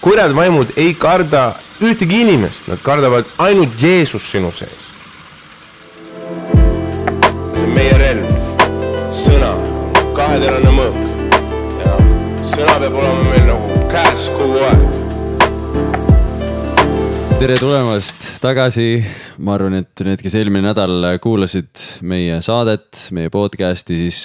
kurjad vaimud ei karda ühtegi inimest, nad kardavad ainult Jeesus sinu sees. See on meie relv, sõna, kaheterane mõõk ja sõna peab olema meil nagu käes kogu aeg. Tere tulemast tagasi. Ma arvan, et need, kes eelmine nädal kuulasid meie saadet, meie podcasti, siis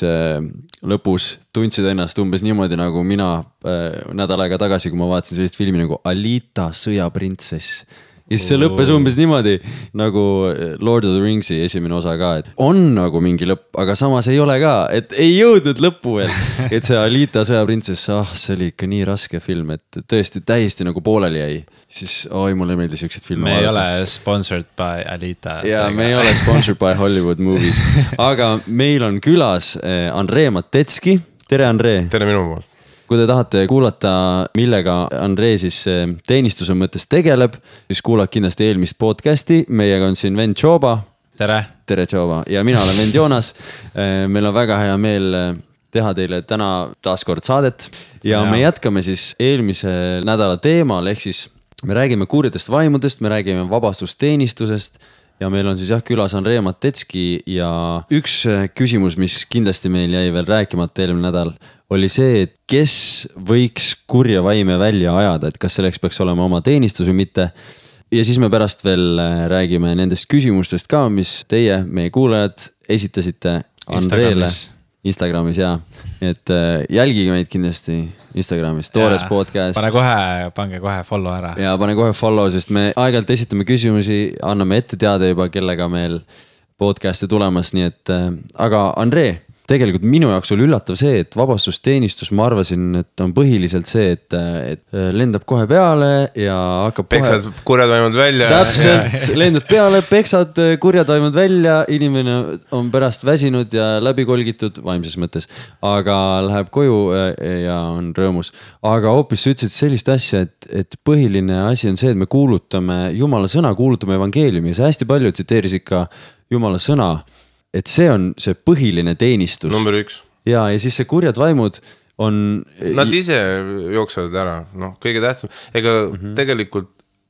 lõpus tundsid ennast umbes niimoodi nagu mina nädal aega tagasi, kui ma vaatasin sellist filmi nagu Alita sõjaprintsess. Ja siis see lõppes umbes niimoodi nagu Lord of the Ringsi esimene osa ka, et on nagu mingi lõpp, aga samas ei ole ka, et ei jõudnud lõppu veel. Et see Alita sõjaprintsess, see oli ikka nii raske film, et tõesti täiesti nagu pooleli jäi. Siis mulle meeldis üksid filme. Me ei ole sponsored by Alita. Ja me ei ole sponsored by Hollywood Movies. Aga meil on külas Andrei Matetski. Tere, Andrei. Tere minu poolt. Kui te tahate kuulata, millega Andrei siis teenistuse mõttes tegeleb, siis kuulad kindlasti eelmist podcasti. Meiega on siin vend Tšoba. Tere. Tere, Tšoba. Ja mina olen vend Joonas. Meil on väga hea meel teha teile täna taas kord saadet. Ja me jätkame siis eelmise nädala teemal, ehk siis me räägime kurjadest vaimudest, me räägime vabastusteenistusest ja meil on siis külas Andrei Matetski ja üks küsimus, mis kindlasti meil jäi veel rääkimata eelmine nädal, oli see, et kes võiks kurja vaime välja ajada, et kas selleks peaks olema oma teenistus või mitte. Ja siis me pärast veel räägime nendest küsimustest ka, mis teie, meie kuulajad, esitasite Andreele Instagramis ja. Et jälgige meid kindlasti Instagramis, Toores podcast. Pange kohe follow ära. Ja pane kohe follow, sest me aeg-ajalt esitame küsimusi, anname ette teada juba, kellega meil podcasti tulemas, nii et aga Andrei, tegelikult minu jaoks oli üllatav see, et vabastusteenistus, ma arvasin, et on põhiliselt see, et lendab kohe peale ja hakkab peksad kurjad vaimud välja. Täpselt, lendad peale, peksad kurjad vaimud välja, inimene on pärast väsinud ja läbikolgitud vaimses mõttes, aga läheb koju ja on rõõmus. Aga hoopis sa ütlesid sellist asja, et põhiline asi on see, et me kuulutame Jumala sõna, kuulutame evangeeliumi ja see hästi palju tsiteeris ikka Jumala sõna. Et see on see põhiline teenistus. Number 1. Ja siis see kurjad vaimud on... Nad ise jooksevad ära. Kõige tähtsam. Ega tegelikult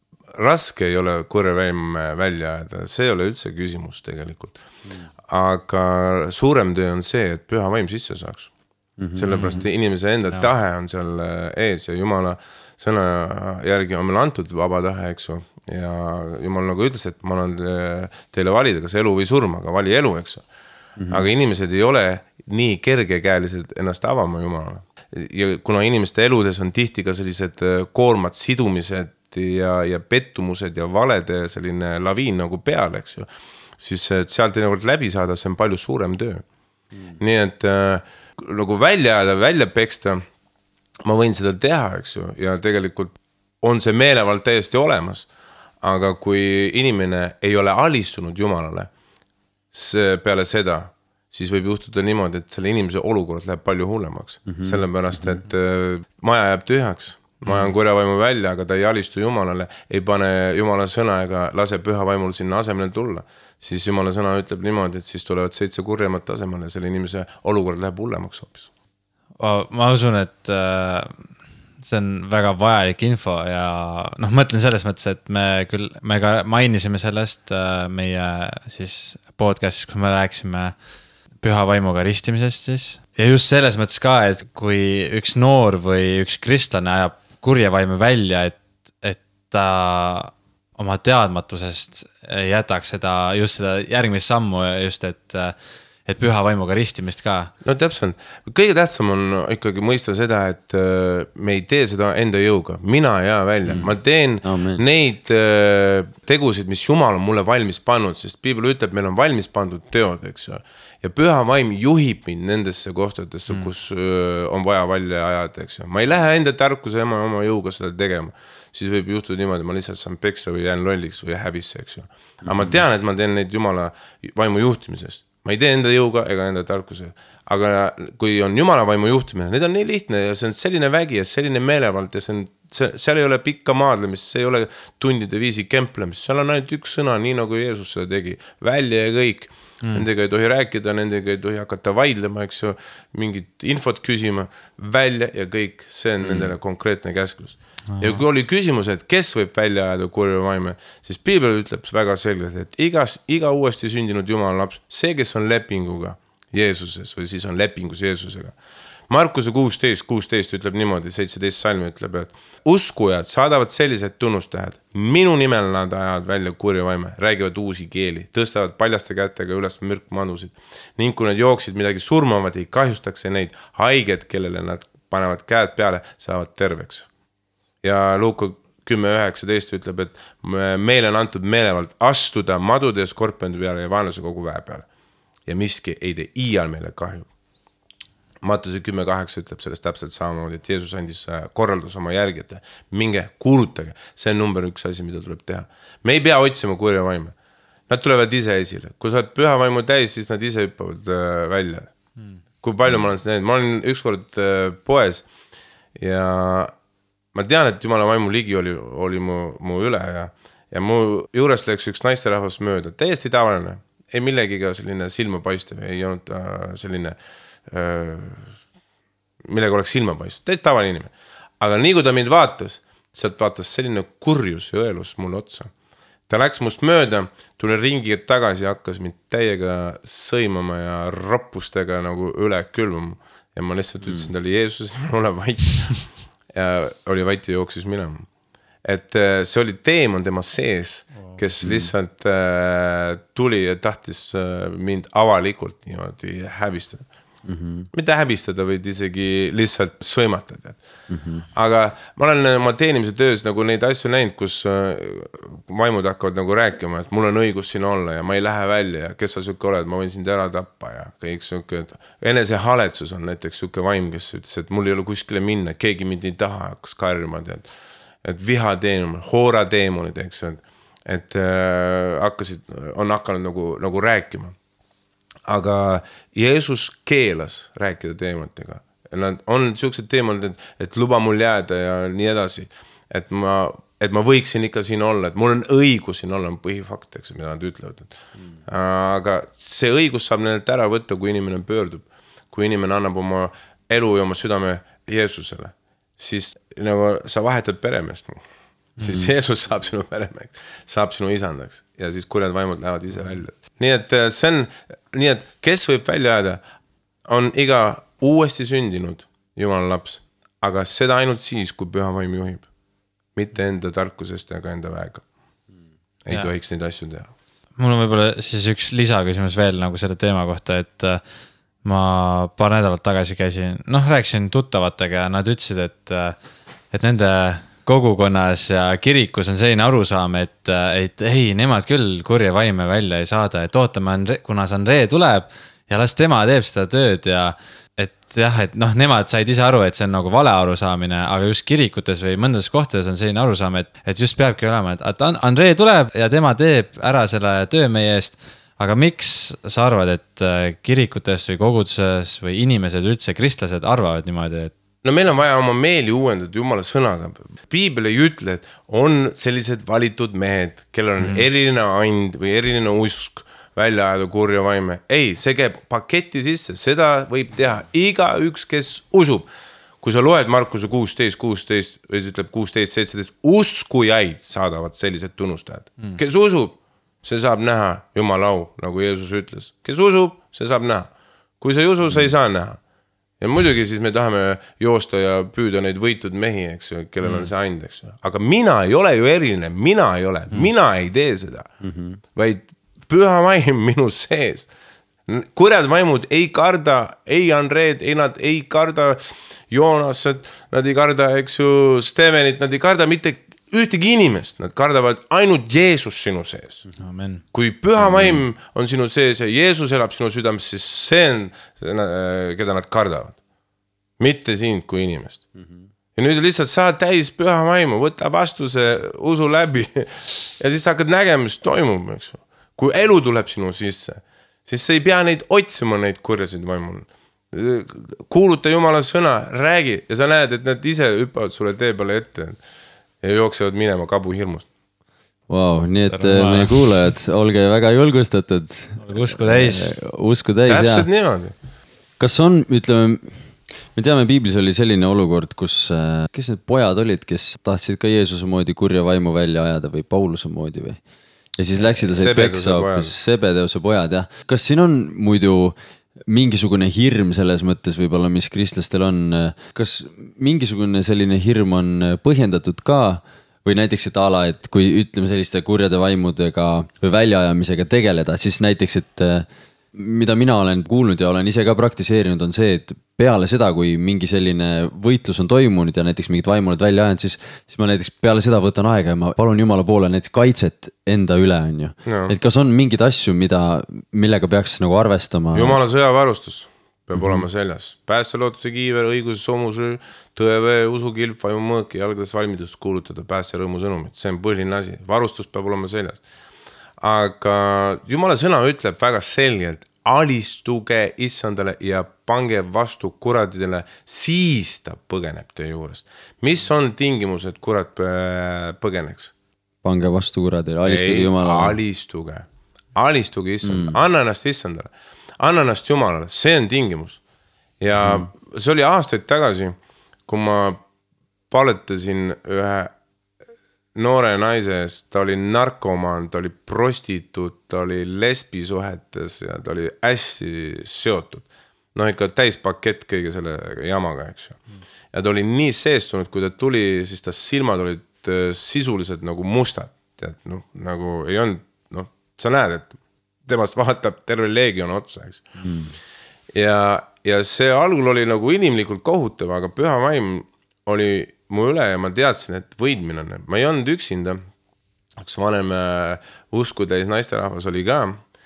raske ei ole kurja vaim välja ajada. See ei ole üldse küsimus tegelikult. Aga suurem töö on see, et püha vaim sisse saaks. Sellepärast inimese enda tahe on seal ees ja Jumala sõna järgi on meil antud vaba tahe, eks ju. Ja Jumal nagu ütles, et ma olen teile valida, kas elu või surma, aga vali elu, eks. Aga inimesed ei ole nii kergekäelised ennast avama Jumalale. Ja kuna inimeste eludes on tihti ka sellised koormad sidumised ja pettumused ja valede selline laviin nagu peal, eks ju, siis sealt teinekord läbi saada, see on palju suurem töö. Nii et nagu välja peksta, ma võin seda teha, eks ju, ja tegelikult on see meelevald täiesti olemas. Aga kui inimene ei ole alistunud Jumalale peale seda, siis võib juhtuda niimoodi, et selle inimese olukord läheb palju hullemaks. Sellepärast, et maja jääb tühjaks. Maja on kurja vaimu välja, aga ta ei alistu Jumalale, ei pane Jumala sõna ega lase püha vaimul sinna asemele tulla. Siis Jumala sõna ütleb niimoodi, et siis tulevad 7 kurjemat asemele ja selle inimese olukord läheb hullemaks hoopis. Ma usun, et see on väga vajalik info ja mõtlen selles mõttes, et me ka mainisime sellest meie siis podcastis, kus me rääksime püha vaimuga ristimisest siis. Ja just selles mõttes ka, et kui üks noor või üks kristlane ajab kurja vaime välja, et ta oma teadmatusest jätaks just seda järgmist sammu just, et püha vaimuga ristimist ka. No täpselt. Kõige tähtsam on ikkagi mõista seda, et me ei tee seda enda jõuga. Mina ei jää välja. Ma teen neid tegusid, mis Jumal on mulle valmis pannud, sest Piibel ütleb, meil on valmis pandud teod, eks ju. Ja püha vaim juhib mind nendesse kohtadesse, kus on vaja välja ajada, eks ju. Ma ei lähe enda tarkuse ja oma jõuga seda tegema. Siis võib juhtuda niimoodi, ma lihtsalt saan peksa või jään lolliks või häbisse, eks ju. Aga ma tean, et ma teen neid Jumala vaimu juhtimisest. Ma ei tee enda jõuga ega enda tarkuse. Aga kui on Jumala vaimu juhtimine, need on nii lihtne ja see on selline vägi ja selline meelevald ja see on seal ei ole pikka maadlemist, see ei ole tundide viisi kemplemist, seal on ainult üks sõna, nii nagu Jeesus seda tegi, välja ja kõik. Nendega ei tohi rääkida, nendega ei tohi hakata vaidlema, eks ju, mingit infot küsima, välja ja kõik, see on nendele konkreetne käsklus. Ja kui oli küsimus, et kes võib välja ajada kurja vaime, siis Piibel ütleb väga selgelt, et iga uuesti sündinud Jumala laps, see, kes on lepinguga Jeesuses või siis on lepingus Jeesusega. Markuse 16 ütleb niimoodi, 17 salmi ütleb, et uskujad saadavad sellised tunnustähed. Minu nimel nad ajavad välja kurja vaime, räägivad uusi keeli, tõstavad paljaste kätega üles mürkmanusid. Ning kui nad jooksid midagi surmavad, ei kahjustaks neid haiged, kellele nad panevad käed peale, saavad terveks. Ja Luuka 10.19 ütleb, et meile on antud meelevalt astuda madude ja skorpionide peale ja vaenlase kogu väe peale. Ja miski ei tee iial meile kahju. Matuse 10.8 ütleb sellest täpselt samamoodi, et Jeesus andis korraldus oma järgijate. Minge, kuulutage. See on number 1 asi, mida tuleb teha. Me ei pea otsima kurja vaime. Nad tulevad ise esile. Kui sa oled püha vaimu täis, siis nad ise hüppavad välja. Kui palju ma olen seda näinud. Ma olin ükskord poes ja ma tean, et Jumala vaimu ligi oli mu üle ja mu juurest läks üks naisterahvas mööda. Täiesti tavaline. Ei millegiga selline silmapaistev. Ei olnud selline millega oleks silma paistud. Täit tavaline inimene. Aga nii kui ta mind vaatas, sealt vaatas selline kurjus ja õelus mulle otsa. Ta läks must mööda, tuli ringi tagasi ja hakkas mind täiega sõimama ja roppustega nagu üle külvama. Ja ma lihtsalt ütlesin talle Jeesus, ole vait. Ja oli vait ja jooksis minema. Et see oli teemon tema sees, kes lihtsalt tuli ja tahtis mind avalikult niimoodi häbistada. Mitte häbistada, võid isegi lihtsalt sõimata. Aga ma olen oma teenimise töös nagu neid asju näinud, kus vaimud hakkavad nagu rääkima, et mul on õigus siin olla ja ma ei lähe välja ja kes sa sükke oled, ma võin sind ära tappa ja kõik sükke. Enese haletsus on näiteks sükke vaim, kes ütles, et mul ei ole kuskile minna, keegi mind ei taha, hakkas karjuma, et viha teenuma, hoora teemonid, eks, et on hakanud nagu rääkima. Aga Jeesus keelas rääkida teematega. Nad on sellised teemad, et luba mul jääda ja nii edasi. Et ma võiksin ikka siin olla, et mul on õigus siin olla, on põhifakt, eks, mida nad ütlevad. Aga see õigus saab neilt ära võtta, kui inimene pöördub. Kui inimene annab oma elu ja oma südame Jeesusele, siis nagu sa vahetad peremeest. Siis Jeesus saab sinu peremeheks, saab sinu isandaks ja siis kurjad vaimud lähevad ise välja. Nii et kes võib välja jääda, on iga uuesti sündinud Jumala laps, aga seda ainult siis, kui püha vaim juhib. Mitte enda tarkusest ega enda väega. Ei tohiks neid asju teha. Mul on võib-olla siis üks lisaküsimus veel nagu selle teema kohta, et ma paar nädalat tagasi rääkisin tuttavatega ja nad ütlesid, et nende kogukonnas ja kirikus on selline arusaam, et ei, nemad küll kurja vaime välja ei saada, et ootame, kuna Andree tuleb ja las tema teeb seda tööd ja et nemad said ise aru, et see on nagu vale arusaamine, aga just kirikutes või mõndas kohtades on selline arusaam, et just peabki olema, et Andree tuleb ja tema teeb ära selle töö meie eest, aga miks sa arvad, et kirikutes või koguduses või inimesed üldse kristlased arvavad niimoodi, et no meil on vaja oma meeli uuendada Jumala sõnaga. Piibel ei ütle, et on sellised valitud mehed, kellel on eriline and või eriline usk välja ajada kurja vaime. Ei, see käib paketi sisse, seda võib teha iga üks, kes usub. Kui sa loed Markuse 16, või ütleb 16, 17, uskujaid saadavad sellised tunnustajad. Kes usub, see saab näha Jumala au, nagu Jeesus ütles. Kes usub, see saab näha. Kui sa ei usu, sa ei saa näha. Ja muidugi siis me tahame joosta ja püüda neid võitud mehi, eks ju, kellel on see and, eks ju. Aga mina ei ole ju eriline, mina ei tee seda, vaid püha vaim minu sees. Kurjad vaimud ei karda, ei Andreed, nad ei karda Joonasat, nad ei karda, eks ju, Stevenit, nad ei karda mitte ühtegi inimest, nad kardavad ainult Jeesus sinu sees. Amen. Kui püha vaim on sinu sees ja Jeesus elab sinu südames, siis see on, keda nad kardavad. Mitte sind kui inimest. Ja nüüd lihtsalt saad täis püha vaimu, võta vastu see usu läbi ja siis hakkad nägema, mis toimub, eks. Kui elu tuleb sinu sisse, siis sa ei pea neid otsima, neid kurjasid vaimul. kuuluta Jumala sõna, räägi ja sa näed, et nad ise hüppavad sulle tee peale ette ja jooksevad minema kabuhirmust. Vau, nii et meie kuulajad, olge väga julgustatud. Usku täis. Usku täis, jah. Täpselt niimoodi. Kas on, ütleme, me teame, Piiblis oli selline olukord, kus, kes need pojad olid, kes tahtsid ka Jeesuse moodi kurja vaimu välja ajada või Pauluse moodi või? Ja siis läksid ja said peksa hoopis, Sebedeuse pojad, jah. Kas siin on muidu mingisugune hirm selles mõttes võib-olla, mis kristlastel on? Kas mingisugune selline hirm on põhjendatud ka? Või näiteks, et ala, et kui ütleme selliste kurjade vaimudega või väljaajamisega tegeleda, siis näiteks, et mida mina olen kuulnud ja olen ise ka praktiseerinud, on see, et peale seda, kui mingi selline võitlus on toimunud ja näiteks mingid vaimulad välja ajanud, siis ma näiteks peale seda võtan aega ja ma palun Jumala poole näiteks kaitset enda üle, on ju. No. Et kas on mingid asju, millega peaks nagu arvestama? Jumala sõjavarustus peab olema seljas. Päästelootuse kiiver, õiguse soomusrüü, tõevee, usukilp, vaimumõõk ja jalgades valmidust kuulutada pääste rõõmu sõnumit. See on põhiline asi. Varustus peab olema seljas. Aga Jumala sõna ütleb väga selgelt, alistuge issandale ja pange vastu kuradidele, siis ta põgeneb teie juurest. Mis on tingimus, et kurat põgeneks? Pange vastu kuradidele, alistuge Jumalale. Alistuge issandale, anna ennast issandale. Anna ennast Jumalale, see on tingimus. Ja see oli aastaid tagasi, kui ma paletasin ühe noore naise eest, ta oli narkomaan, ta oli prostituut, ta oli lesbisuhetes ja ta oli hästi seotud. No ikka täispakett kõige selle jamaga, eks ju. Ja ta oli nii seestunud, kui ta tuli, siis ta silmad olid sisuliselt nagu mustad. Tead, no, nagu ei olnud, no, sa näed, et temast vaatab terve leegion otsa, eks. Ja see algul oli nagu inimlikult kohutav, aga püha vaim oli mu üle ja ma teadsin, et võidmine on. Ma ei olnud üksinda. Üks vanem usku täis naisterahvas oli ka.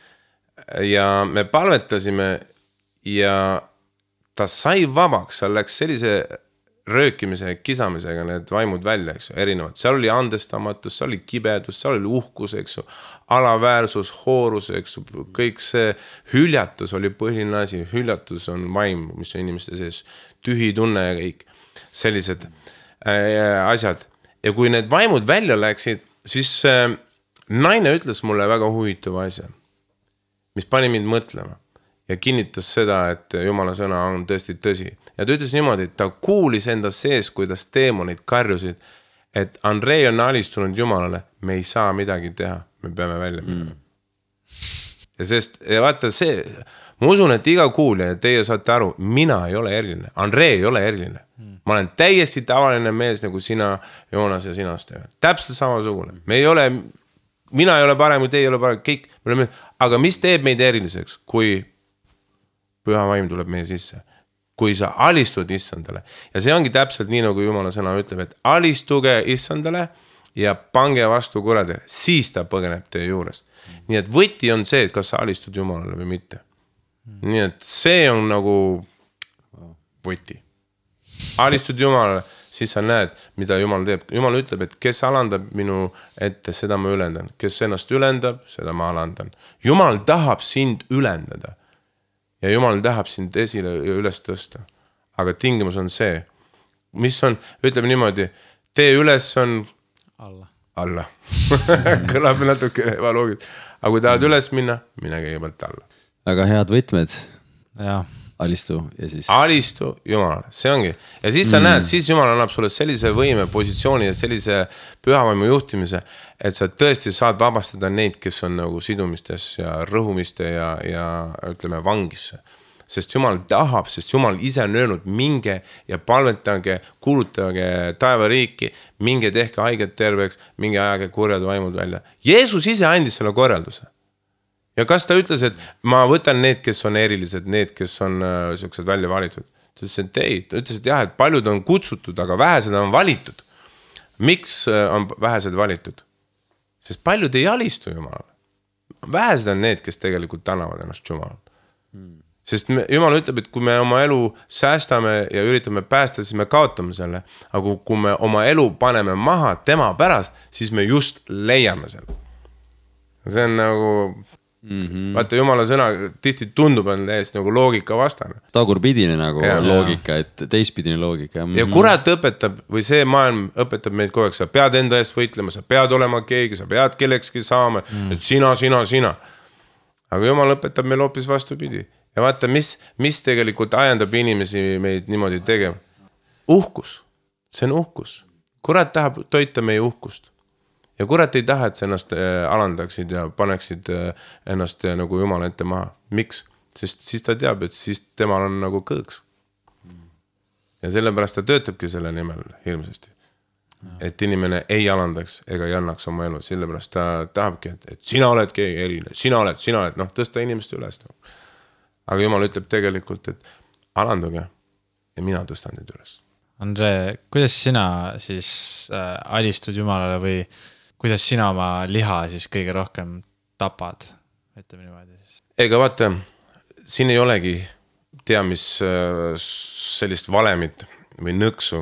Ja me palvetasime ja ta sai vabaks, seal läks sellise röökimise ja kisamisega need vaimud välja, eks ju, erinevad. Seal oli andestamatus, seal oli kibedus, seal oli uhkus, eks ju, alaväärsus, hoorus, eks ju, kõik see hüljatus oli põhiline asi. Hüljatus on vaim, mis on inimeste sees, tühi tunne ja kõik sellised asjad. Ja kui need vaimud välja läksid, siis naine ütles mulle väga huvitava asja, mis pani mind mõtlema. Ja kinnitas seda, et Jumala sõna on tõesti tõsi. Ja ta ütles niimoodi, et ta kuulis enda sees, kuidas teemonid karjusid, et Andrei on alistunud Jumalale, me ei saa midagi teha, me peame välja minema. Ja vaata see, ma usun, et iga kuulja, teie saate aru, mina ei ole eriline, Andrei ei ole eriline. Ma olen täiesti tavaline mees nagu sina, Joonas ja sinast. Täpselt samasugune. Mina ei ole parem, kui teie ei ole parem, kõik. Aga mis teeb meid eriliseks, kui püha vaim tuleb meie sisse, kui sa alistud issandale. Ja see ongi täpselt nii, nagu Jumala sõna ütleb, et alistuge issandale ja pange vastu kuradele, siis ta põgeneb teie juurest. Nii et võti on see, et kas sa alistud Jumalale või mitte. Nii et see on nagu võti. Alistud Jumalale, siis sa näed, mida Jumal teeb. Jumal ütleb, et kes alandab minu ette, seda ma ülendan. Kes ennast ülendab, seda ma alandan. Jumal tahab sind ülendada. Ja Jumal tahab sind esile üles tõsta. Aga tingimus on see, mis on, ütleme niimoodi, tee üles on alla. Kõlab natuke ebaloogilt. Aga kui tahad üles minna, mine kõigepealt alla. Väga head võtmed. Ja. Alistu ja siis... Alistu Jumalale, see ongi. Ja siis sa näed, siis Jumal annab sulle sellise võime, positsiooni ja sellise pühavaimu juhtimise, et sa tõesti saad vabastada neid, kes on nagu sidumistes ja rõhumiste ja ütleme vangisse. Sest Jumal tahab, sest Jumal ise on öelnud, minge ja palvetage, kuulutage taevariiki, minge tehke haiged terveks, minge ajage kurjad vaimud välja. Jeesus ise andis selle korralduse. Ja kas ta ütles, et ma võtan need, kes on erilised, need, kes on sellised välja valitud. Ta ütles, et ei, ta ütles, et jah, et paljud on kutsutud, aga vähesed on valitud. Miks on vähesed valitud? Sest paljud ei alistu Jumalale. Vähesed on need, kes tegelikult tänavad ennast Jumalale. Sest Jumal ütleb, et kui me oma elu säästame ja üritame päästa, siis me kaotame selle. Aga kui me oma elu paneme maha tema pärast, siis me just leiame selle. See on nagu Vaata jumala sõna tihti tundub on täiesti nagu loogika vastane. Tagurpidine nagu loogika, et teistpidine loogika. Ja kurat õpetab või see maailm õpetab meid kogu aeg, sa pead enda eest võitlema, sa pead olema keegi, sa pead kellekski saama, et sina. Aga jumal õpetab meil hoopis vastupidi. Ja vaata, mis tegelikult ajendab inimesi meid niimoodi tegema. Uhkus, see on uhkus. Kurat tahab toita meie uhkust. Ja kurat ei taha, et sa ennast alandaksid ja paneksid ennast nagu jumala ette maha. Miks? Sest siis ta teab, et siis temal on nagu kõõks. Ja sellepärast ta töötabki selle nimel hirmsasti. Et inimene ei alandaks ega ei annaks oma elu. Sellepärast ta tahabki, et sina oled keegi eriline, sina oled, tõsta inimest üles. Aga jumal ütleb tegelikult, et alanduge ja mina tõstan neid üles. Andre, kuidas sina siis alistud jumalale või kuidas sina oma liha siis kõige rohkem tapad? Ütleme niimoodi siis. Ega vaata, siin ei olegi tea, mis sellist valemit või nõksu.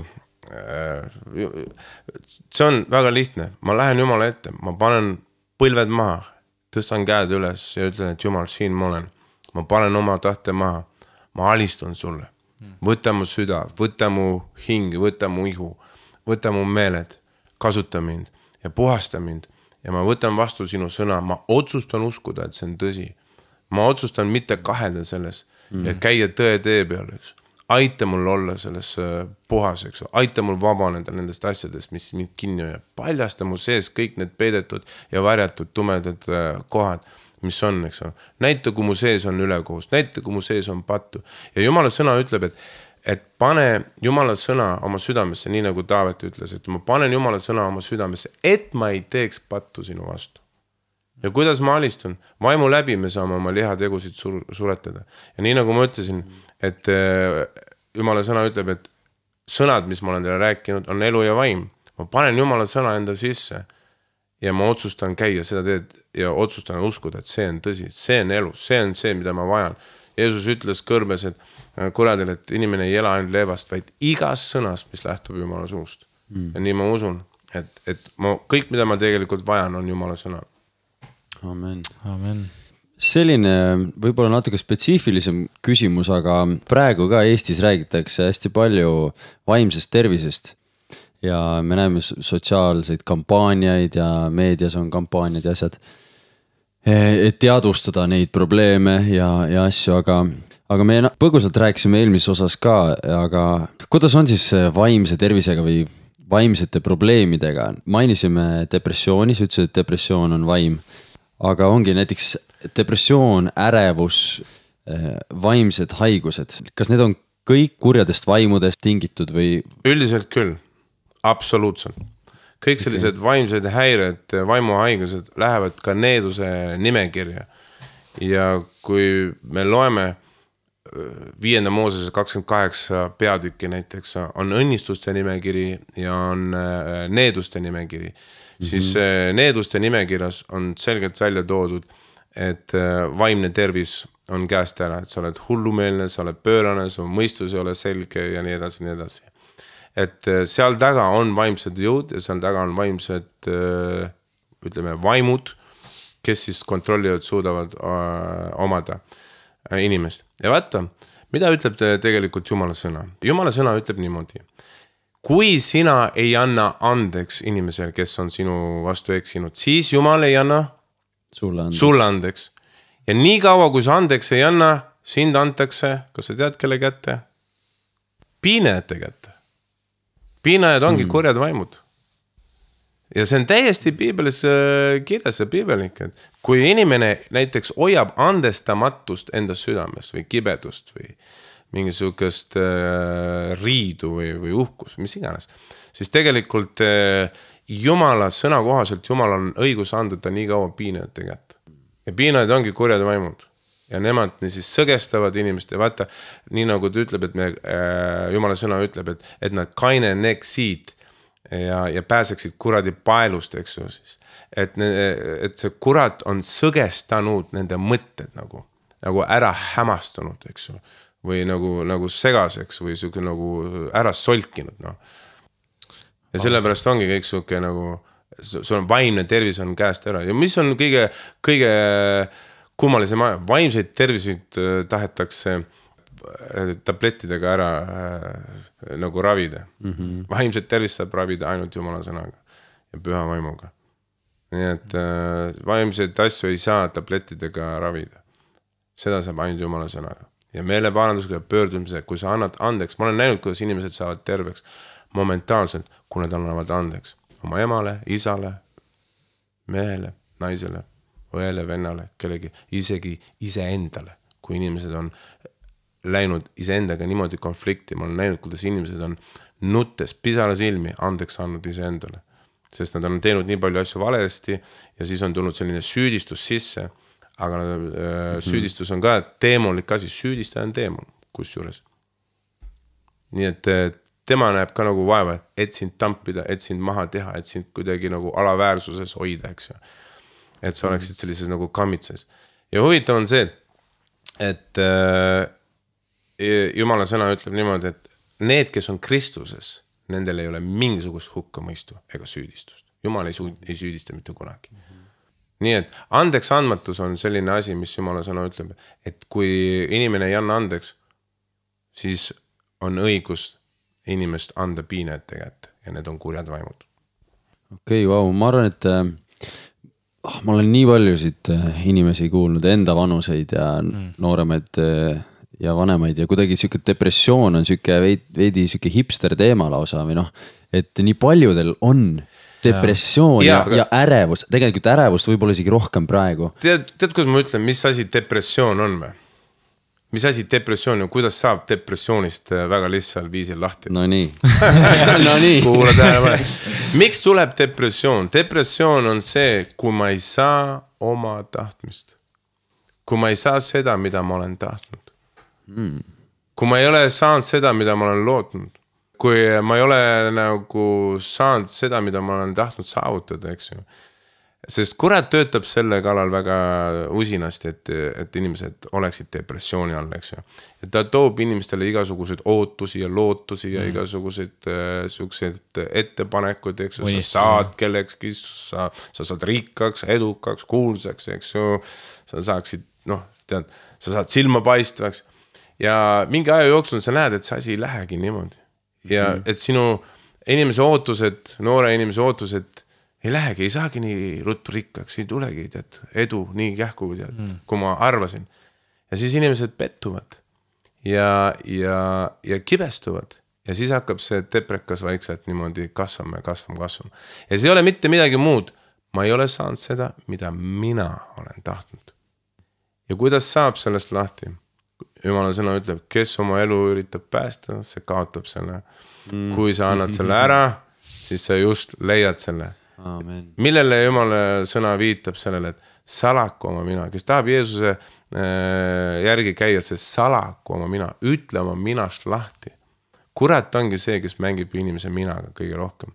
See on väga lihtne. Ma lähen jumala ette, ma panen põlved maha, tõstan käed üles ja ütlen, et jumal, siin ma olen. Ma panen oma tahte maha, ma alistun sulle. Võta mu süda, võta mu hing, võta mu ihu, võta mu meeled, kasuta mind ja puhasta mind. Ja ma võtan vastu sinu sõna, ma otsustan uskuda, et see on tõsi. Ma otsustan mitte kahelda selles ja käia tõe tee peal, eks. Aita mul olla selles puhas, eks. Aita mul vabaneda nendest asjadest, mis mind kinni hoiab. Paljasta mu sees kõik need peidetud ja varjatud tumedad kohad, mis on, eks. Näita, kui mu sees on ülekohus, näita, kui mu sees on pattu. Ja jumala sõna ütleb, et pane jumala sõna oma südamesse, nii nagu Taavet ütles, et ma panen jumala sõna oma südamesse, et ma ei teeks pattu sinu vastu. Ja kuidas ma alistun? Vaimu läbi me saame oma lihategusid suretada. Ja nii nagu ma ütlesin, et jumala sõna ütleb, et sõnad, mis ma olen teile rääkinud, on elu ja vaim. Ma panen jumala sõna enda sisse ja ma otsustan käia seda teed ja otsustan uskuda, et see on tõsi, see on elu, see on see, mida ma vajan. Jeesus ütles kõrbes, et kuradil, et inimene ei ela ainult leevast, vaid igas sõnas, mis lähtub jumala suust. Ja nii ma usun, et kõik, mida ma tegelikult vajan, on jumala sõna. Amen. Amen. Selline võib-olla natuke spetsiifilisem küsimus, aga praegu ka Eestis räägitakse hästi palju vaimsest tervisest. Ja me näeme sotsiaalseid kampaaniaid ja meedias on kampaaniad ja asjad, et teadvustada neid probleeme ja asju, aga me põgusalt rääkisime eelmises osas ka, aga kuidas on siis vaimse tervisega või vaimsete probleemidega? Mainisime depressiooni, sa ütlesid, et depressioon on vaim, aga ongi näiteks depressioon, ärevus, vaimsed haigused. Kas need on kõik kurjadest vaimudest tingitud või? Üldiselt küll, absoluutselt. Kõik sellised vaimsed häired, vaimuhaigused lähevad ka needuse nimekirja. Ja kui me loeme 5. Moosese 28 peatükki näiteks, on õnnistuste nimekiri ja on needuste nimekiri. Siis needuste nimekirjas on selgelt välja toodud, et vaimne tervis on käest ära, et sa oled hullumeelne, sa oled pöörane, su mõistus ei ole selge ja nii edasi, nii edasi. Et seal taga on vaimsed jõud ja seal taga on vaimsed, ütleme, vaimud, kes siis kontrollivad, suudavad omada inimest. Ja vaata, mida ütleb tegelikult Jumala sõna? Jumala sõna ütleb niimoodi. Kui sina ei anna andeks inimesel, kes on sinu vastu eksinud, siis Jumal ei anna sulle andeks. Ja nii kaua, kui sa andeks ei anna, sind antakse, kas sa tead, kelle kätte? Piinajate kätte. Piinajad ongi kurjad vaimud. Ja see on täiesti piibelis kirjas ja piibelik, et kui inimene näiteks hoiab andestamatust enda südames või kibedust või mingisugust riidu või uhkus, mis iganes, siis tegelikult Jumala sõna kohaselt Jumal on õigus anda ta nii kaua piinajate kätte. Ja piinajad ongi kurjad vaimud. Ja nemad siis sõgestavad inimest ja vaata, nii nagu ta ütleb, et Jumala sõna ütleb, et nad kaineneksid ja pääseksid kuradi paelust, eks ju siis. Et see kurat on sõgestanud nende mõtted nagu ära hämastunud, eks ju. Või nagu segaseks või suke nagu ära solkinud, no. Ja sellepärast ongi kõik suke nagu, sul on vaimne tervis on käest ära. Ja mis on kõige kummalise vaimseid terviseid tahetakse tablettidega ära nagu ravida. Vaimset tervist saab ravida ainult Jumala sõnaga ja püha vaimuga. Nii et vaimseid asju ei saa tablettidega ravida. Seda saab ainult Jumala sõnaga. Ja meeleparandusega pöördumise, kui sa annad andeks, ma olen näinud, kuidas inimesed saavad terveks momentaalselt, kui nad annavad andeks oma emale, isale, mehele, naisele, õele, vennale, kellegi, isegi iseendale. Kui inimesed on läinud iseendaga niimoodi konflikti, ma olen näinud, kuidas inimesed on nuttes, pisara silmi, andeks andnud iseendale. Sest nad on teinud nii palju asju valesti ja siis on tulnud selline süüdistus sisse. Aga süüdistus on ka teemonlik asi, süüdistaja on teemon, kus juures. Nii et tema näeb ka nagu vaeva, et sind tampida, et sind maha teha, et sind kuidagi nagu alaväärsuses hoida, eks ju. Et sa oleksid sellises nagu kammitses. Ja huvitav on see, et Jumala sõna ütleb niimoodi, et need, kes on Kristuses, nendel ei ole mingisugust hukkamõistu ega süüdistust. Jumal ei süüdista mitte kunagi. Nii et andeks andmatus on selline asi, mis Jumala sõna ütleb, et kui inimene ei anna andeks, siis on õigus inimest anda piinete kätte ja need on kurjad vaimud. Okei, vau, ma arvan, et ma olen nii paljusid inimesi kuulnud, enda vanuseid ja nooremaid ja vanemaid ja kuidagi siuke depressioon on siuke veidi siuke hipster teema lausa või noh, et nii paljudel on depressioon ja ärevus, tegelikult ärevust võib-olla isegi rohkem praegu. Tead, kuidas ma ütlen, mis asi depressioon on või? Mis asi depressioon ja kuidas saab depressioonist väga lihtsal viisil lahti? No nii. Kuula tähele. Miks tuleb depressioon? Depressioon on see, kui ma ei saa oma tahtmist. Kui ma ei saa seda, mida ma olen tahtnud. Kui ma ei ole saanud seda, mida ma olen lootnud. Kui ma ei ole nagu saanud seda, mida ma olen tahtnud saavutada, eks ju. Sest kurat töötab selle kallal väga usinasti, et inimesed oleksid depressiooni all, eks ju. Ja ta toob inimestele igasuguseid ootusi ja lootusi ja igasuguseid ettepanekud, eks ju. Sa saad kellekski, sa saad rikkaks, edukaks, kuulsaks, eks ju. Sa saaksid, tead, sa saad silma paistvaks. Ja mingi aja jooksul sa näed, et see asi ei lähegi niimoodi. Ja et sinu inimese ootused, noore inimese ootused ei lähegi, ei saagi nii ruttu rikkaks, ei tulegi edu nii kähku, kui ma arvasin. Ja siis inimesed pettuvad ja kibestuvad ja siis hakkab see deprekas vaikselt niimoodi kasvama. Ja see ei ole mitte midagi muud. Ma ei ole saanud seda, mida mina olen tahtnud. Ja kuidas saab sellest lahti? Jumala sõna ütleb, kes oma elu üritab päästa, see kaotab selle. Kui sa annad selle ära, siis sa just leiad selle. Amen. Millele Jumala sõna viitab sellele, et salaku oma mina, kes tahab Jeesuse järgi käia, see salaku oma mina, ütle oma minast lahti. Kurat ongi see, kes mängib inimese minaga kõige rohkem.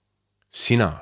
Sina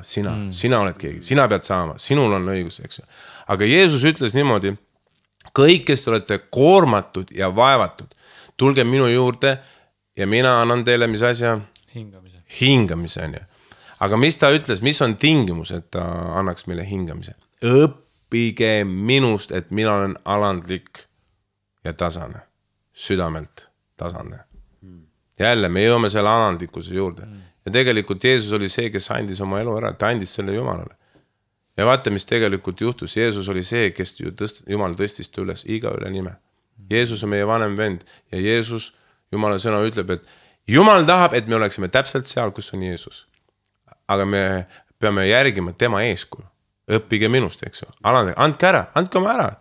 oled keegi, sina pead saama, sinul on õigus, eks. Aga Jeesus ütles niimoodi, kõik, kes olete koormatud ja vaevatud, tulge minu juurde ja mina annan teile, mis asja? Hingamise on ju. Aga mis ta ütles, mis on tingimus, et ta annaks meile hingamise? Õppige minust, et mina olen alandlik ja tasane, südamelt tasane. Jälle, me jõuame selle alandlikkuse juurde. Ja tegelikult Jeesus oli see, kes andis oma elu ära, ta andis selle Jumalale. Ja vaata, mis tegelikult juhtus. Jeesus oli see, kes Jumal tõstis ta üles iga üle nime. Jeesus on meie vanem vend ja Jeesus, Jumala sõna ütleb, et Jumal tahab, et me oleksime täpselt seal, kus on Jeesus. Aga me peame järgima tema eeskuju. Õppige minust, eks ju. Andke ära, andke oma ära.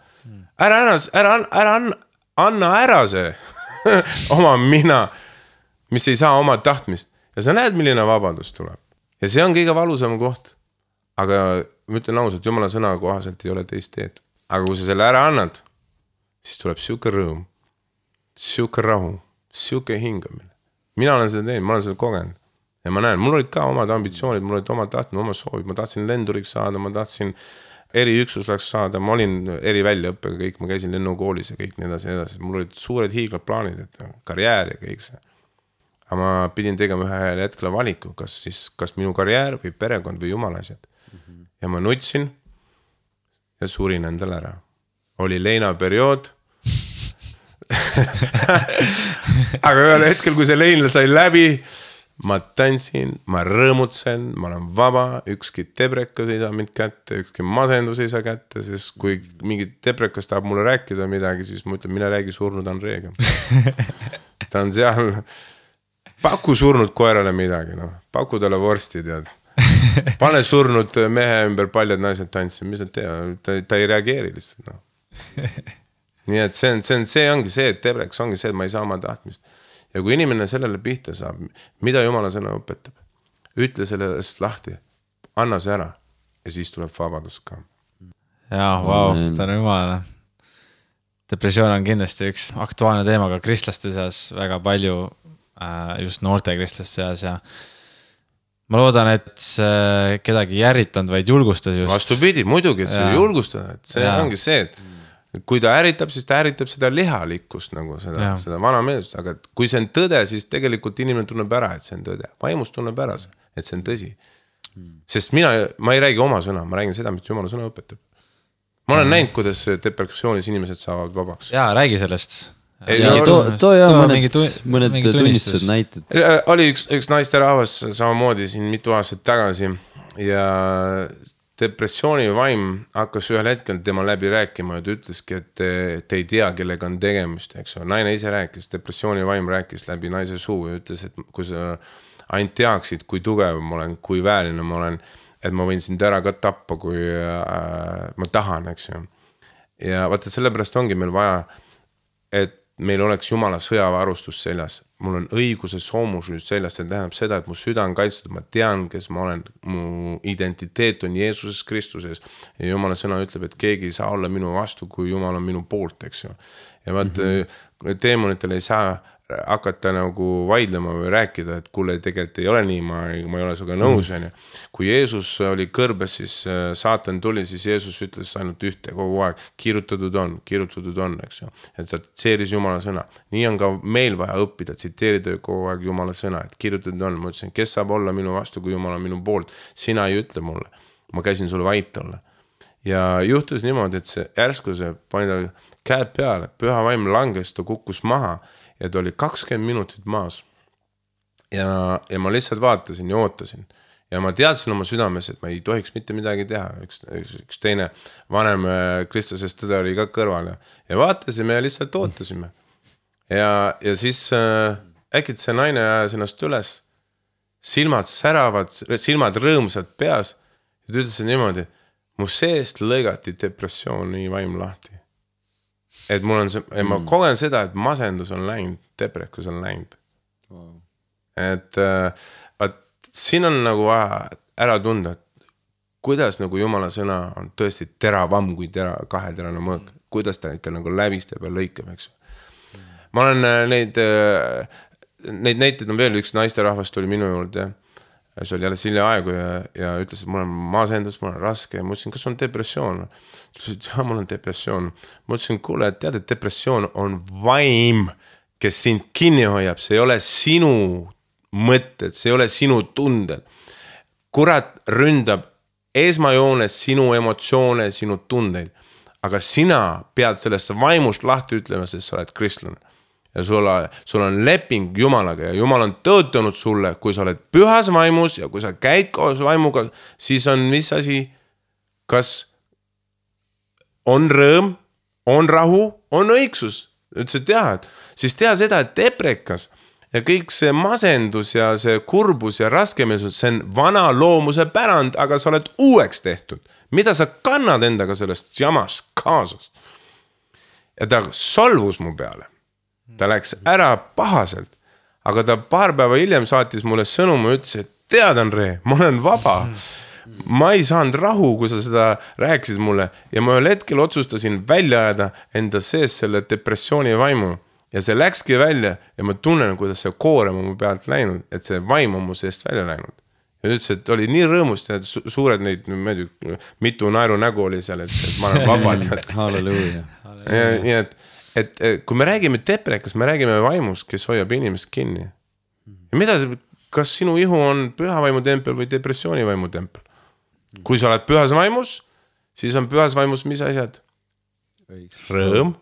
Anna ära see oma mina, mis ei saa oma tahtmist. Ja sa näed, milline vabadus tuleb. Ja see on kõige valusam koht. Aga ma ütlen ausalt, Jumala sõna kohaselt ei ole teist teed. Aga kui sa selle ära annad, siis tuleb siuke rõõm, siuke rahu, siuke hingamine. Mina olen seda teinud, ma olen seda kogenud. Ja ma näen, mul olid ka omad ambitsioonid, mul olid omad tahtnud, oma soovid. Ma tahtsin lenduriks saada, ma tahtsin eriüksuslaks saada. Ma olin eriväljaõppega kõik, ma käisin lennukoolis ja kõik nii edasi. Mul olid suured hiiglad plaanid, et karjäär ja kõik see. Aga ma pidin tegema ühe hetkele valiku, kas minu karjäär või perekond või Jumala asjad. Ja ma nutsin ja surin endale ära. oli leinaperiood. Aga ühel hetkel, kui see lein sai läbi, ma tantsin, ma rõõmutsen, ma olen vaba, ükski tebrekas ei saa mind kätte, ükski masendus ei saa kätte, sest kui mingi tebrekas tahab mulle rääkida midagi, siis ma ütlen, mine räägi surnud Andreega. Ta on seal, paku surnud koerale midagi, no. Paku talle vorsti, tead. Pane surnud mehe ümber paljad naised tantsid, mis nad teevad, ta ei reageeri lihtsalt, no. Nii et see ongi see, et tebreks ongi see, et ma ei saa oma tahtmist. Ja kui inimene sellele pihta saab, mida Jumala sõna õpetab, ütle sellest lahti, anna see ära ja siis tuleb vabadus ka. Jaa, vau, tänu Jumalale. Depressioon on kindlasti üks aktuaalne teema ka kristlaste seas väga palju, just noorte kristlaste seas ja ma loodan, et see kedagi järritanud, vaid julgustas just. Vastupidi, muidugi, et see julgustada, et see ongi see, et kui ta ärritab, siis ta ärritab seda lihalikkust nagu seda vana meelsust, aga kui see on tõde, siis tegelikult inimene tunneb ära, et see on tõde. Vaimus tunneb ära, et see on tõsi. Sest ma ei räägi oma sõna, ma räägin seda, mis Jumala sõna õpetab. Ma olen näinud, kuidas depressioonis inimesed saavad vabaks. Jaa, räägi sellest. Mõned tunnistused näited. Oli üks naisterahvas samamoodi siin mitu aastat tagasi ja depressiooni vaim hakkas ühel hetkel tema läbi rääkima ja ta ütleski, et te ei tea, kellega on tegemist, eks ju. Naine ise rääkis, depressiooni vaim rääkis läbi naise suu ja ütles, et kui sa ainult teaksid, kui tugev ma olen, kui väeline ma olen, et ma võin sind ära ka tappa, kui ma tahan, eks ju. Ja vaata, sellepärast ongi meil vaja, et meil oleks Jumala sõjavarustus seljas. Mul on õiguse soomusus seljas, see tähendab seda, et mu süda on kaitstud, ma tean, kes ma olen, mu identiteet on Jeesuses Kristuses ja Jumala sõna ütleb, et keegi ei saa olla minu vastu, kui Jumal on minu poolt, eks ju. Ja vaat teemonitel ei saa hakata nagu vaidlema või rääkida, et kuule, tegelikult ei ole nii, ma ei ole suga nõus. Kui Jeesus oli kõrbes, siis saatan tuli, siis Jeesus ütles ainult ühte kogu aeg, kirjutatud on, eks ju. Et ta tseeris Jumala sõna. Nii on ka meil vaja õppida, tsiteerida kogu aeg Jumala sõna, et kirjutatud on. Ma ütlesin, kes saab olla minu vastu, kui Jumal on minu poolt? Sina ei ütle mulle. Ma käisin sulle vait olla. Ja juhtus niimoodi, et see järsku see pani ta käed peale, püha vaim langes, ta kukkus maha ja ta oli 20 minutit maas. Ja ma lihtsalt vaatasin ja ootasin. Ja ma teadsin oma südames, et ma ei tohiks mitte midagi teha. Üks teine vanem kristlasest tõde oli ka kõrval. Ja vaatasime ja lihtsalt ootasime. Ja siis äkit see naine ajas ennast üles, silmad säravad, silmad rõõmsad peas ja ta ütles niimoodi, mu seest lõigati depressiooni vaim lahti. Et mul on see, ma kogen seda, et masendus on läinud, deprekus on läinud. Wow. Et siin on nagu ära tunda, et kuidas nagu Jumala sõna on tõesti teravam kui kaheterane mõõk. Kuidas ta ikka nagu läbistab ja lõikab, eks. Ma olen neid näiteid on veel, üks naisterahvast oli minu juurde. See oli jälle Silja aegu ja ütles, et mul on masendus, mul on raske ja ma ütlesin, kas on depressioon? Ta ütles, et jah, mul on depressioon. Ma ütlesin, kuule, et tead, et depressioon on vaim, kes sind kinni hoiab, see ei ole sinu mõtted, see ei ole sinu tunded. Kurat ründab esmajoones sinu emotsioone, sinu tundeid, aga sina pead sellest vaimust lahti ütlema, sest sa oled kristlane. Ja sul on leping Jumalaga ja Jumal on tõotanud sulle, kui sa oled pühas vaimus ja kui sa käid koos vaimuga, siis on mis asi, kas on rõõm, on rahu, on õigsus. Ütles, et tead, siis tea seda, et deprekas ja kõik see masendus ja see kurbus ja raskemeelsus, see on vana loomuse pärand, aga sa oled uueks tehtud. Mida sa kannad endaga sellest jamast kaasas? Ja ta solvus mu peale. Ta läks ära pahaselt, aga ta paar päeva hiljem saatis mulle sõnum ja ütles, et tead, Andre, ma olen vaba. Ma ei saanud rahu, kui sa seda rääkisid mulle ja ma ühel hetkel otsustasin välja ajada enda sees selle depressiooni vaimu ja see läkski välja ja ma tunnen, kuidas see koorem mu pealt läinud, et see vaim on mu seest välja läinud. Ja ütles, et oli nii rõõmust ja suured neid, mitu naeru nägu oli seal, et ma olen vaba. Halleluuja. Nii et kui me räägime deprekas, me räägime vaimust, kes hoiab inimest kinni. Ja mida, kas sinu ihu on püha vaimu tempel või depressiooni vaimu tempel? Kui sa oled pühas vaimus, siis on pühas vaimus mis asjad? rõõm,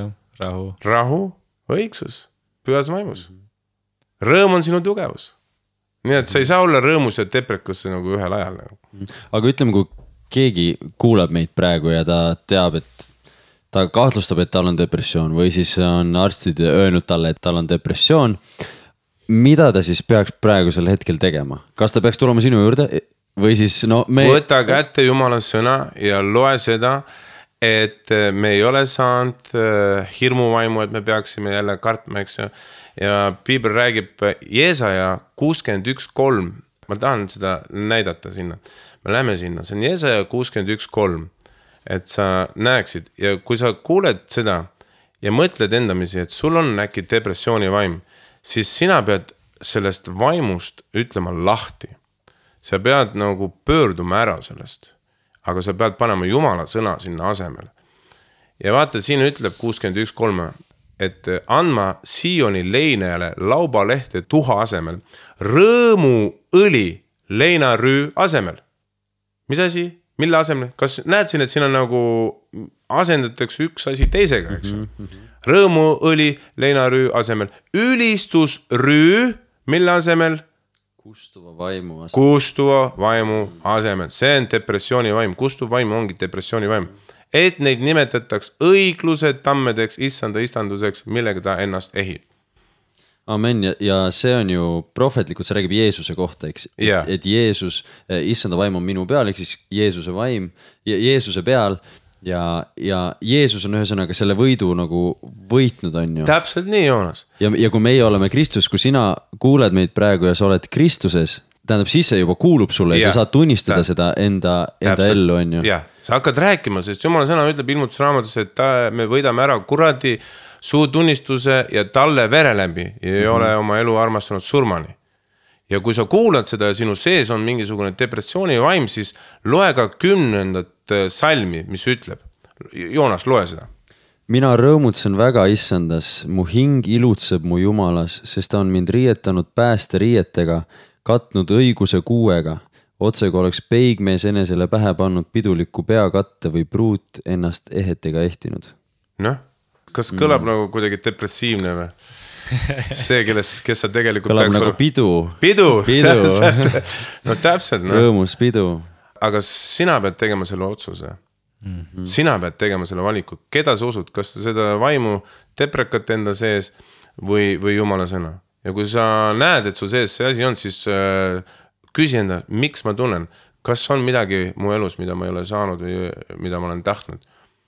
rahu, õigsus, pühas vaimus. Rõõm on sinu tugevus. Nii et sa ei saa olla rõõmus ja deprekas nagu ühel ajal. Aga ütleme, kui keegi kuuleb meid praegu ja ta teab, et ta kahtlustab, et tal on depressioon või siis on arstid öelnud talle, et tal on depressioon. Mida ta siis peaks praegusel hetkel tegema? Kas ta peaks tulema sinu juurde või siis Võta kätte Jumala sõna ja loe seda, et me ei ole saanud hirmuvaimu, et me peaksime jälle kartma, eks. Ja Piibel räägib Jeesaja 61.3. Ma tahan seda näidata sinna. Me läheme sinna. See on Jeesaja 61.3. Et sa näeksid ja kui sa kuuled seda ja mõtled endamisi, et sul on äkki depressiooni vaim, siis sina pead sellest vaimust ütlema lahti. Sa pead nagu pöörduma ära sellest, aga sa pead panema Jumala sõna sinna asemel. Ja vaata, siin ütleb 61.3, et andma Sioni leinajale laubalehte tuha asemel, rõõmu õli leinarüü asemel. Mis asi? Mille asemel? Kas näed siin, et siin on nagu asendatakse üks asi teisega, eks? Rõõmu õli leinarüü asemel. Ülistusrüü, mille asemel? Kustuva vaimu asemel. Kustuva vaimu asemel. See on depressiooni vaim. Kustuv vaim ongi depressiooni vaim. Et neid nimetataks õigluse tammedeks, istanduseks, millega ta ennast ehib. Amen, ja see on ju prohvetlikult, see räägib Jeesuse kohta, eks? Yeah. Et Jeesus, issanda vaim on minu peal, ehk siis Jeesuse vaim, Jeesuse peal ja Jeesus on ühesõnaga selle võidu nagu võitnud, on ju. Täpselt nii, Joonas. Ja kui meie oleme Kristus, kui sina kuuled meid praegu ja sa oled Kristuses, tähendab, siis see juba kuulub sulle ja sa saad tunnistada seda enda ellu, on ju. Jah, sa hakkad rääkima, sest Jumala sõna ütleb ilmutusraamatus, et me võidame ära kuradi suutunnistuse ja talle vere läbi ja ei ole oma elu armastanud surmani. Ja kui sa kuulad seda ja sinu sees on mingisugune depressiooni vaim, siis loe ka 10. salmi, mis ütleb. Joonas, loe seda. Mina rõõmutsen väga issandas, mu hing ilutseb mu Jumalas, sest ta on mind riietanud pääste riietega, katnud õiguse kuuega, otse kui oleks peigmees enesele pähe pannud piduliku peakatte või pruut ennast ehetega ehtinud. Noh, kas kõlab nagu kuidagi depressiivne või? See, kes sa tegelikult kõlab nagu pidu. Pidu. Täpselt. No täpselt. No. Rõõmus pidu. Aga sina pead tegema selle otsuse. Sina pead tegema selle valiku. Keda sa usud? Kas seda vaimu deprekat enda sees või Jumala sõna? Ja kui sa näed, et su sees see asi on, siis küsi enda, miks ma tunnen? Kas on midagi mu elus, mida ma ei ole saanud või mida ma olen tahtnud?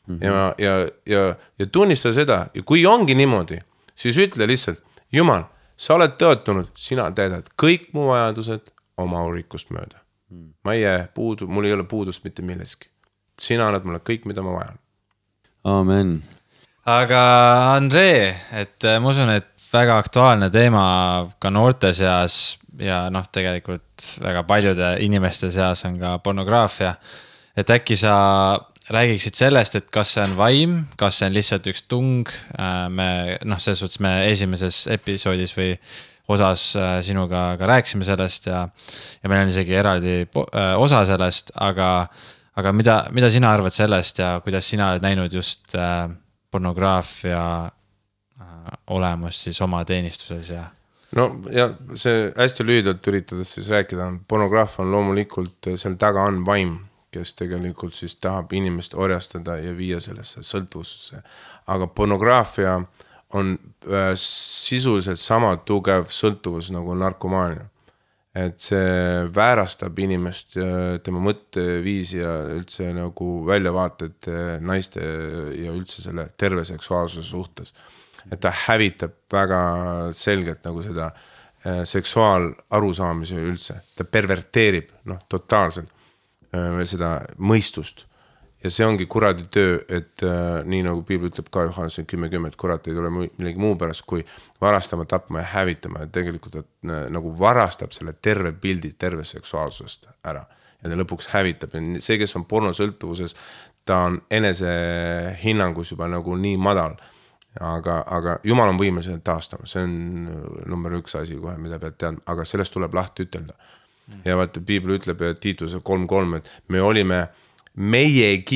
Ja tunnista seda. Ja kui ongi niimoodi, siis ütle lihtsalt, Jumal, sa oled tõotunud, sina täidad kõik mu vajadused oma rikkust mööda. Ma ei jää puudu, mul ei ole puudust mitte milleski. Sina annad mulle kõik, mida ma vajan. Amen. Aga Andrei, et ma usun, et väga aktuaalne teema ka noorte seas ja tegelikult väga paljude inimeste seas on ka pornograafia. Et äkki sa räägiksid sellest, et kas see on vaim, kas see on lihtsalt üks tung. Selles suhtes me esimeses episoodis või osas sinuga ka rääkisime sellest ja meil on isegi eraldi osa sellest, aga mida sina arvad sellest ja kuidas sina oled näinud just pornograafia olemust siis oma teenistuses ja? No ja see hästi lühidalt üritades siis rääkida, pornograafia on loomulikult, seal taga on vaim, kes tegelikult siis tahab inimest orjastada ja viia sellesse sõltuvusse. Aga pornograafia on sisuliselt sama tugev sõltuvus nagu narkomaania. Et see väärastab inimest, tema mõtteviisi ja üldse nagu väljavaated naiste ja üldse selle terve seksuaalsuse suhtes. Et ta hävitab väga selgelt nagu seda seksuaalarusaamisi üldse. Ta perverteerib totaalselt seda mõistust. Ja see ongi kuradi töö, et nii nagu Piibel ütleb ka Johannese 10.10, et kurat ei tule millegi muu pärast, kui varastama, tapma ja hävitama. Ja tegelikult nagu varastab selle terve pildi terve seksuaalsusest ära. Ja ta lõpuks hävitab. Ja see, kes on pornosõltuvuses, ta on enese hinnangus juba nagu nii madal. Aga Jumal on võimeline taastama. See on number 1 asi kohe, mida pead teadma. Aga sellest tuleb lahti ütelda. Ja vaata, Piibel ütleb Tiituse 3.3, et me olime meiegi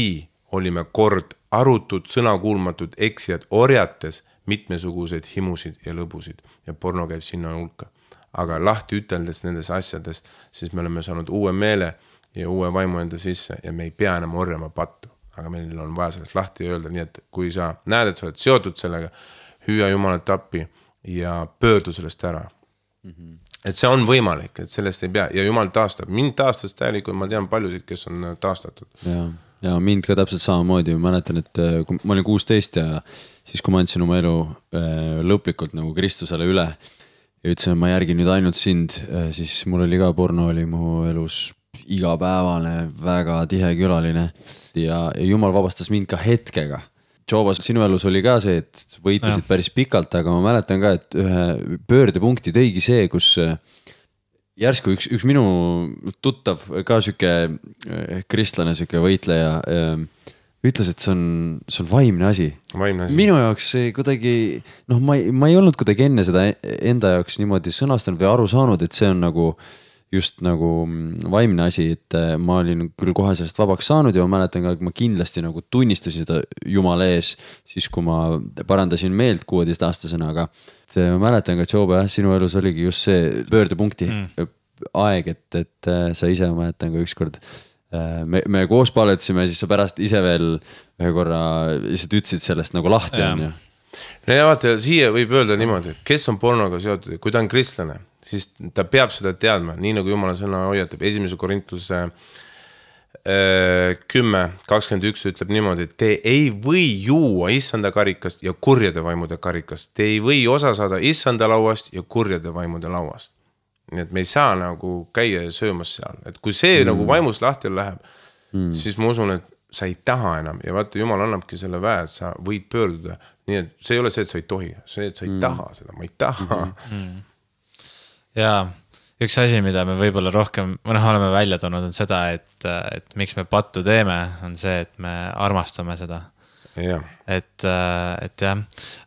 olime kord arutud, sõnakuulmatud eksijad orjates mitmesuguseid himusid ja lõbusid ja porno käib sinna hulka. Aga lahti üteldes nendest asjadest, siis me oleme saanud uue meele ja uue vaimu enda sisse ja me ei pea enam orjama pattu. Aga meil on vaja sellest lahti öelda, nii et kui sa näed, et sa oled seotud sellega, hüüa Jumalat appi ja pöördu sellest ära. Et see on võimalik, et sellest ei pea ja Jumal taastab. Mind taastas täielikult, ma tean paljusid, kes on taastatud. Ja mind ka täpselt samamoodi, ma mäletan, et kui ma olin 16 ja siis kui ma andsin oma elu lõplikult nagu Kristusele üle ja ütlesin, et ma järgin nüüd ainult sind, siis mul oli ka porno oli mu elus igapäevane, väga tihe külaline ja Jumal vabastas mind ka hetkega. Joobas, sinu elus oli ka see, et võitlesid päris pikalt, aga ma mäletan ka, et ühe pöördepunkti tõigi see, kus järsku üks minu tuttav, ka süke kristlane, süke võitleja, ütles, et see on vaimne asi. Minu jaoks kuidagi, ma ei olnud kuidagi enne seda enda jaoks niimoodi sõnastanud või aru saanud, et see on nagu just nagu vaimne asi, et ma olin küll kohe sellest vabaks saanud ja ma mäletan ka, et ma kindlasti nagu tunnistasin seda Jumala ees, siis kui ma parandasin meelt 16-aastasena, aga ma mäletan ka, Jobe, sinu elus oligi just see pöördepunkti aeg, et sa ise, ma mäletan ka ükskord, me koos paletasime ja siis sa pärast ise veel ühe korra lihtsalt ütlesid sellest nagu lahti on ju. Ja vaata, siia võib öelda niimoodi, et kes on pornoga seotud, kui ta on kristlane, siis ta peab seda teadma, nii nagu Jumala sõna hoiatab. 1. Korintluse 10:21 ütleb niimoodi, et te ei või juua issanda karikast ja kurjade vaimude karikast. Te ei või osa saada issanda lauast ja kurjade vaimude lauast. Nii et me ei saa nagu käia ja söömas seal. Et kui see nagu vaimust lahti läheb, siis ma usun, et sa ei taha enam. Ja vaata, Jumal annabki selle väe, et sa võid pöörduda. Nii et see ei ole see, et sa ei tohi. See, et sa ei taha seda. Ma ei taha. Ja üks asi, mida me võib-olla rohkem oleme välja toonud on seda, et miks me pattu teeme, on see, et me armastame seda. Ja. Et jah,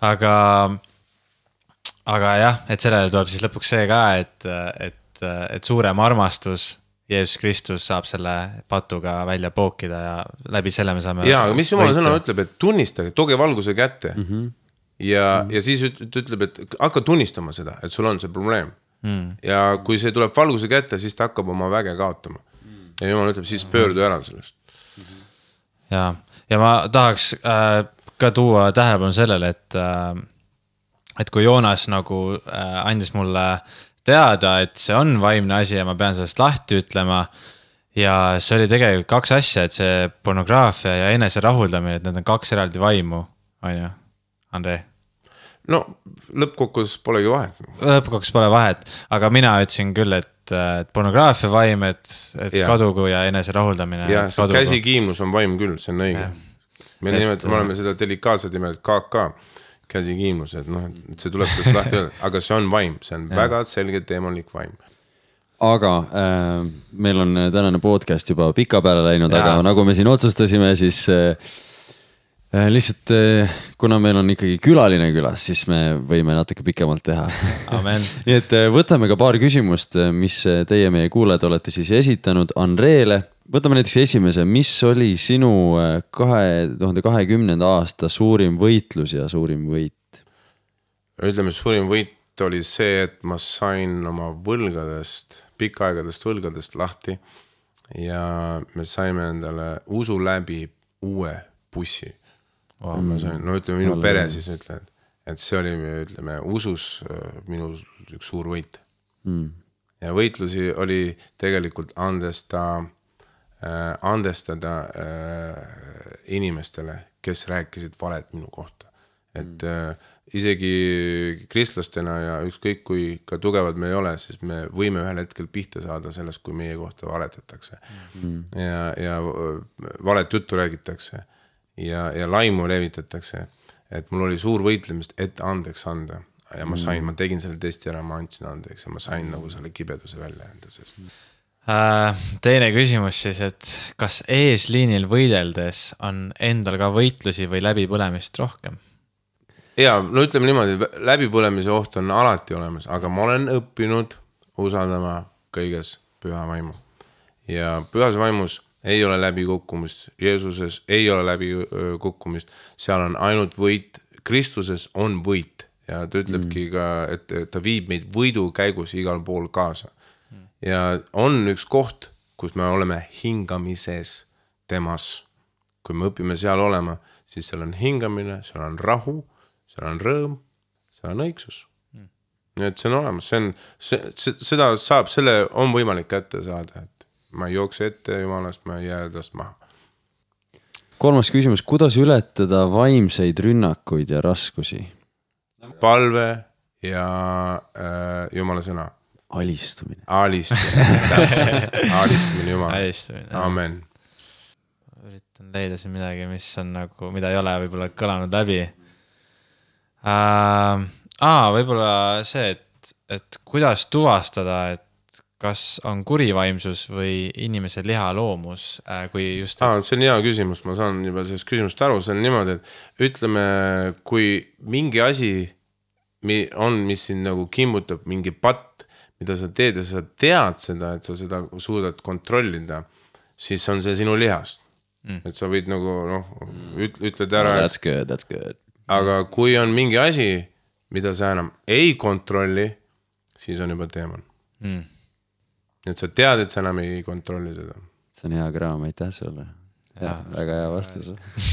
aga jah, et sellele tuleb siis lõpuks see ka, et suurem armastus Jeesus Kristus saab selle patuga välja pookida ja läbi selle me saame... Ja, aga mis Jumala sõna ütleb, et tunnistage, tooge valguse kätte. Ja siis ütleb, et hakka tunnistama seda, et sul on see probleem. Ja kui see tuleb valguse kätte, siis ta hakkab oma väge kaotama. Ja Jumal ütleb, siis pöördu ära sellest. Ja ma tahaks ka tuua tähelepanu sellele, et kui Joonas nagu andis mulle teada, et see on vaimne asi ja ma pean sellest lahti ütlema ja see oli tegelikult kaks asja, et see pornograafia ja enese rahuldamine, et need on kaks eraldi vaimu, on ju, Andrei? No, lõppkokkuvõttes polegi vahet. Lõppkokkuvõttes pole vahet, aga mina ütlesin küll, et pornograafia vaim, et kadugu ja enese rahuldamine. Ja see käsikiimlus on vaim küll, see on õige. Me oleme seda delikaatselt nimelt KK, käsikiimlus, et see tuleb tõesti lahti öelda, aga see on vaim, see on väga selge teemalik vaim. Aga meil on tänane podcast juba pika peale läinud, aga nagu me siin otsustasime, siis lihtsalt kuna meil on ikkagi külaline külas, siis me võime natuke pikemalt teha. Amen. Nii et võtame ka paar küsimust, mis teie meie kuulajad olete siis esitanud Andreele. Võtame näiteks esimese, mis oli sinu 2020. aasta suurim võitlus ja suurim võit? Ütleme, suurim võit oli see, et ma sain oma pikaaegadest võlgadest lahti ja me saime endale usu läbi uue bussi. Ütleme, minu pere siis ütlen, et see oli, ütleme, usus minu üks suur võit. Ja võitlusi oli tegelikult andestada inimestele, kes rääkisid valet minu kohta. Et isegi kristlastena ja ükskõik kui ka tugevad me ei ole, siis me võime ühel hetkel pihta saada sellest, kui meie kohta valetatakse. Ja valet juttu räägitakse ja laimu levitatakse. Et mul oli suur võitlemist, et andeks anda. Ja ma tegin selle testi ära, ma andsin andeks ja ma sain nagu selle kibeduse välja enda sees. Teine küsimus siis, et kas eesliinil võideldes on endal ka võitlusi või läbipõlemist rohkem? Ja, no ütleme niimoodi, läbipõlemise oht on alati olemas, aga ma olen õppinud usaldama kõiges püha vaimu. Ja pühas vaimus ei ole läbi kukkumist, Jeesuses ei ole läbi kukkumist, seal on ainult võit, Kristuses on võit ja ta ütlebki ka, et ta viib meid võidu käigus igal pool kaasa. Ja on üks koht, kus me oleme hingamises temas. Kui me õpime seal olema, siis seal on hingamine, seal on rahu, seal on rõõm, seal on õigsus. Nii et see on olemas, seda saab, selle on võimalik kätte saada, et ma ei jookse ette Jumalast, ma ei jää tast maha. 3. küsimus, kuidas ületada vaimseid rünnakuid ja raskusi? Palve ja Jumala sõna. Alistumine. Alistumine Jumala. Amen. Üritan leida siin midagi, mis on nagu, mida ei ole võib-olla kõlanud läbi. Võib-olla see, et kuidas tuvastada, et kas on kurivaimsus või inimese lihaloomus, kui just... See on hea küsimus, ma saan juba sellest küsimust aru, see on niimoodi, et ütleme, kui mingi asi on, mis siin nagu kimbutab mingi patt, mida sa teed ja sa tead seda, et sa seda suudad kontrollida, siis on see sinu lihast. Et sa võid nagu, ütled ära... That's good. Aga kui on mingi asi, mida sa enam ei kontrolli, siis on juba teeman. Et sa tead, et sa enam ei kontrolli seda. See on hea kraam, aitäh sulle. Väga hea vastus.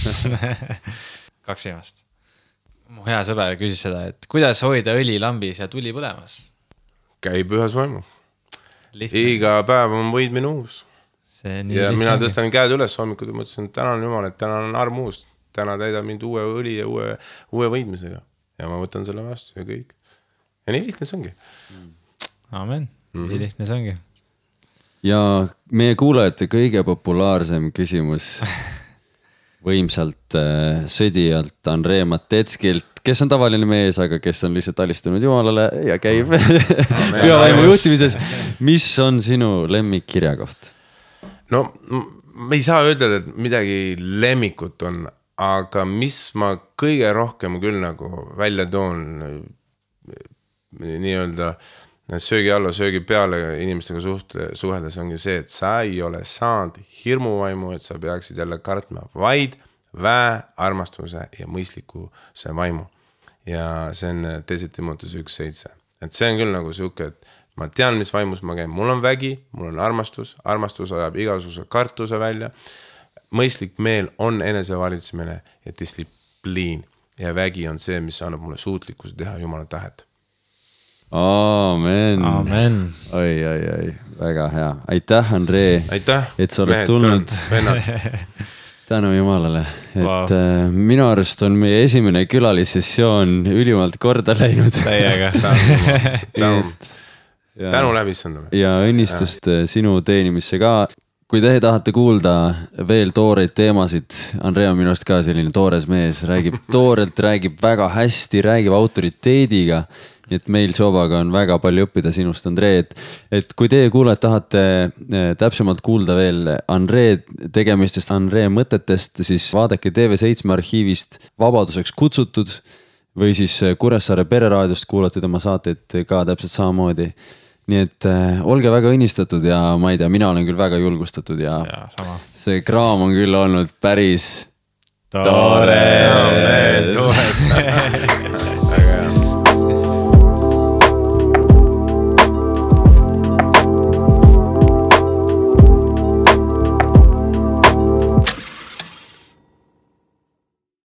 2 viimast. Mu hea sõber küsis seda, et kuidas hoida õli lambis ja tuli põlemas? Käib ühes vaimu. Iga päev on võidmine uus. Ja mina tõstan käed üles hommikud ja mõtlesin, et tänan Jumal, et täna on arm uus. Täna täidab mind uue õli ja uue võidmisega. Ja ma võtan selle vastu ja kõik. Ja nii lihtne see ongi. Amen. Nii lihtne see ongi. Ja meie kuulajate kõige populaarsem küsimus võimsalt sõdijalt Andrei Matetskilt, kes on tavaline mees, aga kes on lihtsalt alistunud Jumalale ja käib pühavaimu juhtimises. Mis on sinu lemmikkirjakoht? No, ma ei saa öelda, et midagi lemmikut on, aga mis ma kõige rohkem küll nagu välja toon nii-öelda söögi alla, söögi peale inimestega suheldes ongi see, et sa ei ole saanud hirmuvaimu, et sa peaksid jälle kartma, vaid väe, armastuse ja mõistlikkuse vaimu. Ja see on 2. Timoteuse 1:7. Et see on küll nagu siuke, et ma tean, mis vaimus ma käin. Mul on vägi, mul on armastus ajab igasuguse kartuse välja. Mõistlik meel on enesevaalitsemine ja distsipliin. Ja vägi on see, mis annab mulle suutlikkuse teha Jumala tahet. Amen. Oi. Väga hea. Aitäh, Andrei. Aitäh. Et sa oled tulnud. Tänu Jumalale. Et minu arust on meie esimene külalissessioon ülimalt korda läinud. Täiega. Tänu läbi issandale. Ja õnnistust sinu teenimisse ka. Kui te tahate kuulda veel tooreid teemasid, Andrei on minust ka selline toores mees, räägib toorelt, räägib väga hästi, räägib autoriteediga. Nii et meil Sobaga on väga palju õppida sinust, Andrei. Et kui teie kuulajad tahate täpsemalt kuulda veel Andrei tegemistest, Andrei mõtetest, siis vaadake TV7 arhiivist Vabaduseks kutsutud või siis Kuressaare pereraadiost kuulate tema saateid ka täpselt samamoodi. Nii et olge väga õnnistatud ja ma ei tea, mina olen küll väga julgustatud ja see kraam on küll olnud päris toores.